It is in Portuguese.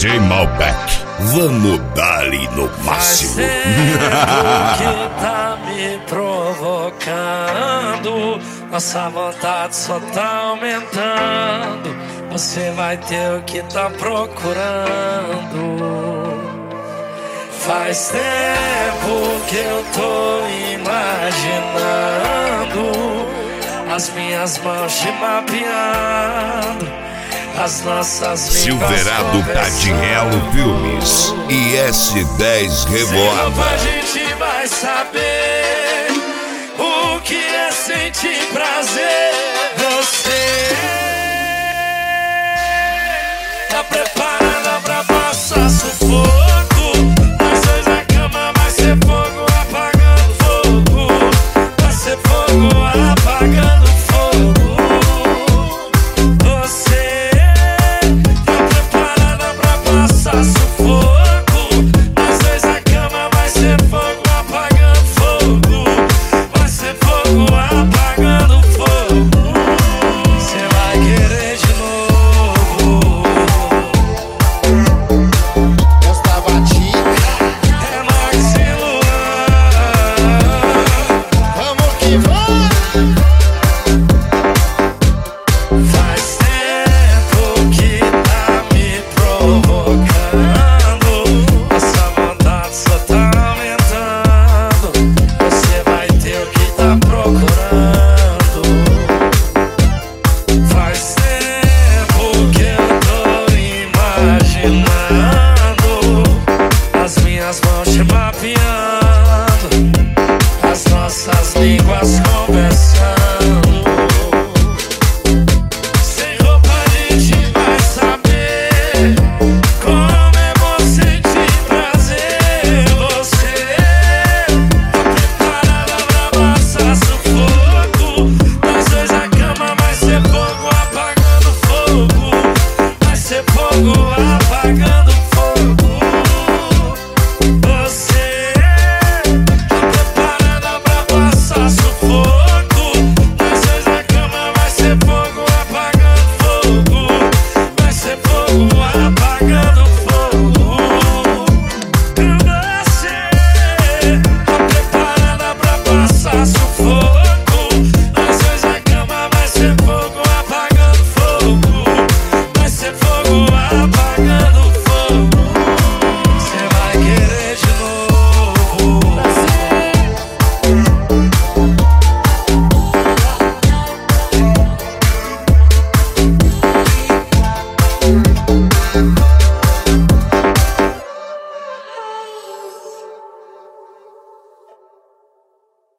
DJ Malbec. Vamos dar-lhe no máximo. Faz tempo que tá me provocando, nossa vontade só tá aumentando. Você vai ter o que tá procurando. Faz tempo que eu tô imaginando as minhas mãos te mapeando, as nossas Silverado Tadielo Filmes e S10 Revoada. A gente vai saber o que é sentir prazer. Você tá preparada pra passar sofrimento?